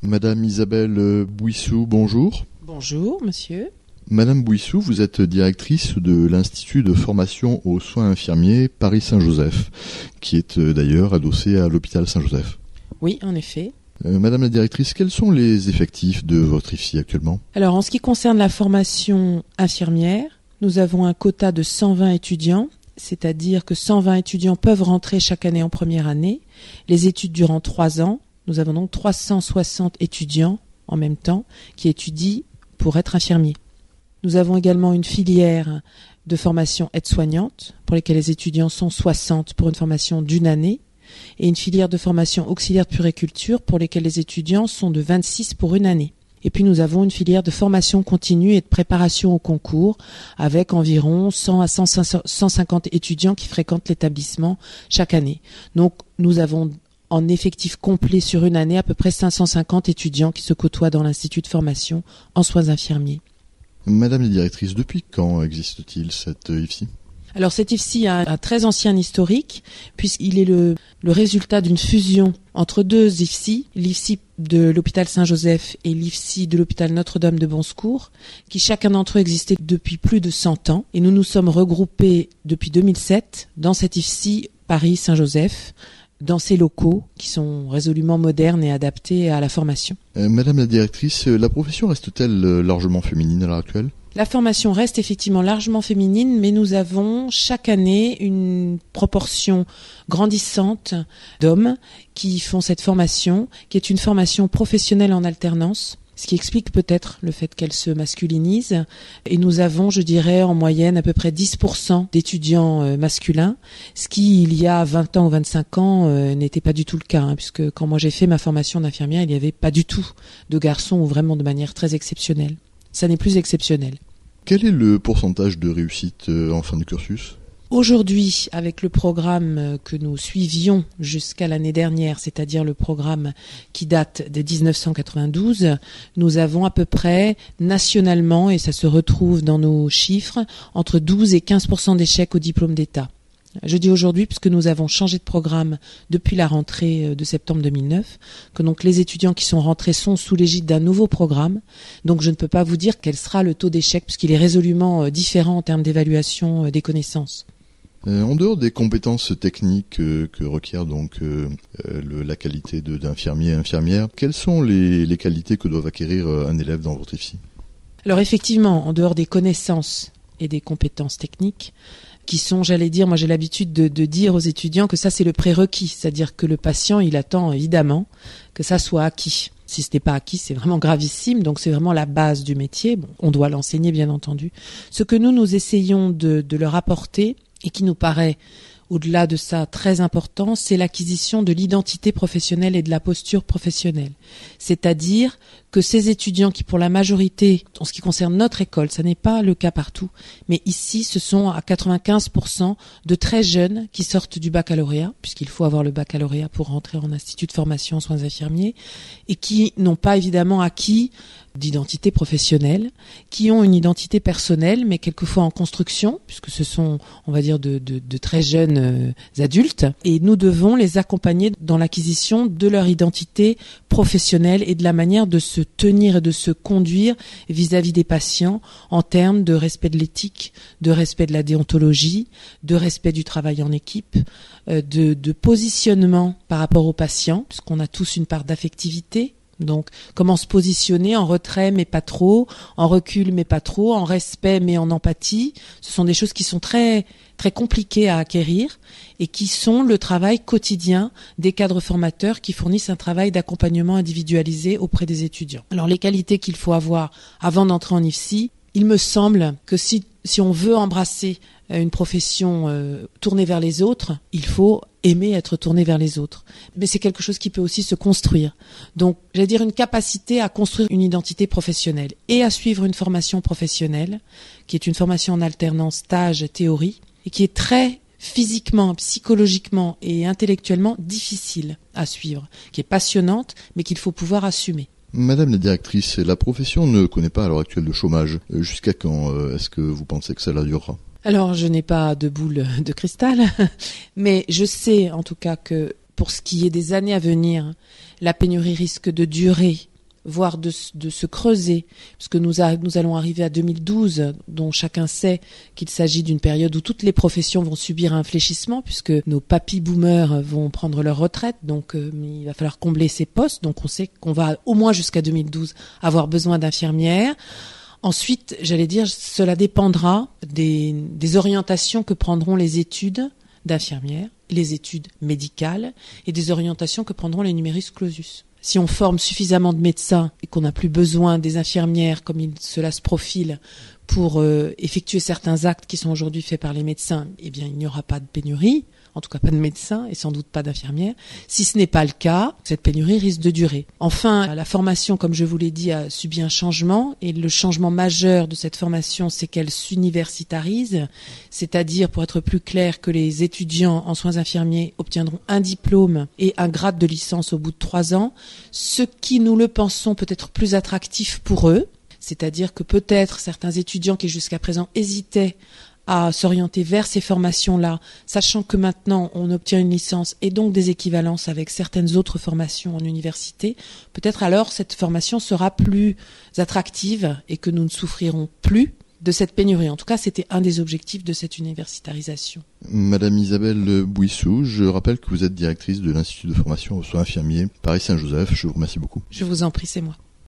Madame Isabelle Bouissou, bonjour. Bonjour, monsieur. Madame Bouissou, vous êtes directrice de l'Institut de formation aux soins infirmiers Paris-Saint-Joseph, qui est d'ailleurs adossé à l'hôpital Saint-Joseph. Oui, en effet. Madame la directrice, quels sont les effectifs de votre IFSI actuellement ? Alors, en ce qui concerne la formation infirmière, nous avons un quota de 120 étudiants, c'est-à-dire que 120 étudiants peuvent rentrer chaque année en première année. Les études durant 3 ans. Nous avons donc 360 étudiants en même temps qui étudient pour être infirmiers. Nous avons également une filière de formation aide-soignante pour lesquelles les étudiants sont 60 pour une formation d'1 année et une filière de formation auxiliaire de puériculture pour lesquelles les étudiants sont de 26 pour 1 année. Et puis nous avons une filière de formation continue et de préparation au concours avec environ 100 à 150 étudiants qui fréquentent l'établissement chaque année. Donc nous avons en effectif complet sur 1 année à peu près 550 étudiants qui se côtoient dans l'Institut de formation en soins infirmiers. Madame la directrice, depuis quand existe-t-il cette IFSI ? Alors cet IFSI a un très ancien historique puisqu'il est le résultat d'une fusion entre 2 IFSI, l'IFSI de l'hôpital Saint-Joseph et l'IFSI de l'hôpital Notre-Dame de Bonsecours, qui chacun d'entre eux existait depuis plus de 100 ans. Et nous nous sommes regroupés depuis 2007 dans cet IFSI Paris-Saint-Joseph, dans ces locaux qui sont résolument modernes et adaptés à la formation. Madame la directrice, la profession reste-t-elle largement féminine à l'heure actuelle ? La formation reste effectivement largement féminine, mais nous avons chaque année une proportion grandissante d'hommes qui font cette formation, qui est une formation professionnelle en alternance, ce qui explique peut-être le fait qu'elle se masculinise. Et nous avons, je dirais, en moyenne à peu près 10% d'étudiants masculins, ce qui, il y a 20 ans ou 25 ans, n'était pas du tout le cas, puisque quand moi j'ai fait ma formation d'infirmière, il n'y avait pas du tout de garçons, ou vraiment de manière très exceptionnelle. Ça n'est plus exceptionnel. Quel est le pourcentage de réussite en fin de cursus ? Aujourd'hui, avec le programme que nous suivions jusqu'à l'année dernière, c'est-à-dire le programme qui date de 1992, nous avons à peu près nationalement, et ça se retrouve dans nos chiffres, entre 12 et 15% d'échecs au diplôme d'État. Je dis aujourd'hui puisque nous avons changé de programme depuis la rentrée de septembre 2009, que donc les étudiants qui sont rentrés sont sous l'égide d'un nouveau programme. Donc je ne peux pas vous dire quel sera le taux d'échec puisqu'il est résolument différent en termes d'évaluation des connaissances. En dehors des compétences techniques que requiert donc la qualité d'infirmier et infirmière, quelles sont les qualités que doit acquérir un élève dans votre IFSI ? Alors effectivement, en dehors des connaissances et des compétences techniques, qui sont, j'allais dire, moi j'ai l'habitude de dire aux étudiants que ça c'est le prérequis, c'est-à-dire que le patient il attend évidemment que ça soit acquis. Si ce n'est pas acquis, c'est vraiment gravissime, donc c'est vraiment la base du métier. Bon, on doit l'enseigner bien entendu. Ce que nous essayons de leur apporter et qui nous paraît au-delà de ça très important, c'est l'acquisition de l'identité professionnelle et de la posture professionnelle. C'est-à-dire que ces étudiants qui, pour la majorité, en ce qui concerne notre école, ça n'est pas le cas partout, mais ici, ce sont à 95% de très jeunes qui sortent du baccalauréat, puisqu'il faut avoir le baccalauréat pour rentrer en institut de formation en soins infirmiers, et qui n'ont pas évidemment acquis d'identité professionnelle, qui ont une identité personnelle, mais quelquefois en construction, puisque ce sont, on va dire, de très jeunes adultes, et nous devons les accompagner dans l'acquisition de leur identité professionnelle et de la manière de se tenir et de se conduire vis-à-vis des patients en termes de respect de l'éthique, de respect de la déontologie, de respect du travail en équipe, de positionnement par rapport aux patients, puisqu'on a tous une part d'affectivité. Donc, comment se positionner en retrait mais pas trop, en recul mais pas trop, en respect mais en empathie. Ce sont des choses qui sont très, très compliquées à acquérir et qui sont le travail quotidien des cadres formateurs qui fournissent un travail d'accompagnement individualisé auprès des étudiants. Alors, les qualités qu'il faut avoir avant d'entrer en IFSI, il me semble que si on veut embrasser une profession tournée vers les autres, il faut aimer être tourné vers les autres. Mais c'est quelque chose qui peut aussi se construire. Donc, j'allais dire une capacité à construire une identité professionnelle et à suivre une formation professionnelle, qui est une formation en alternance stage-théorie, et qui est très physiquement, psychologiquement et intellectuellement difficile à suivre, qui est passionnante, mais qu'il faut pouvoir assumer. Madame la directrice, la profession ne connaît pas à l'heure actuelle de chômage. Jusqu'à quand est-ce que vous pensez que cela durera ? Alors, je n'ai pas de boule de cristal, mais je sais en tout cas que pour ce qui est des années à venir, la pénurie risque de durer voire de se creuser, puisque nous allons arriver à 2012, dont chacun sait qu'il s'agit d'une période où toutes les professions vont subir un fléchissement, puisque nos papy-boomers vont prendre leur retraite, donc il va falloir combler ces postes, donc on sait qu'on va au moins jusqu'à 2012 avoir besoin d'infirmières. Ensuite, j'allais dire, cela dépendra des orientations que prendront les études d'infirmières, les études médicales et des orientations que prendront les numerus clausus. Si on forme suffisamment de médecins et qu'on n'a plus besoin des infirmières comme cela se profile pour effectuer certains actes qui sont aujourd'hui faits par les médecins, eh bien il n'y aura pas de pénurie, en tout cas pas de médecins et sans doute pas d'infirmières. Si ce n'est pas le cas, cette pénurie risque de durer. Enfin, la formation, comme je vous l'ai dit, a subi un changement et le changement majeur de cette formation, c'est qu'elle s'universitarise, c'est-à-dire, pour être plus clair, que les étudiants en soins infirmiers obtiendront un diplôme et un grade de licence au bout de 3 ans, ce qui, nous le pensons, peut être plus attractif pour eux. C'est-à-dire que peut-être certains étudiants qui jusqu'à présent hésitaient à s'orienter vers ces formations-là, sachant que maintenant on obtient une licence et donc des équivalences avec certaines autres formations en université, peut-être alors cette formation sera plus attractive et que nous ne souffrirons plus de cette pénurie. En tout cas, c'était un des objectifs de cette universitarisation. Madame Isabelle Bouissou, je rappelle que vous êtes directrice de l'Institut de formation aux soins infirmiers Paris Saint-Joseph. Je vous remercie beaucoup. Je vous en prie, c'est moi.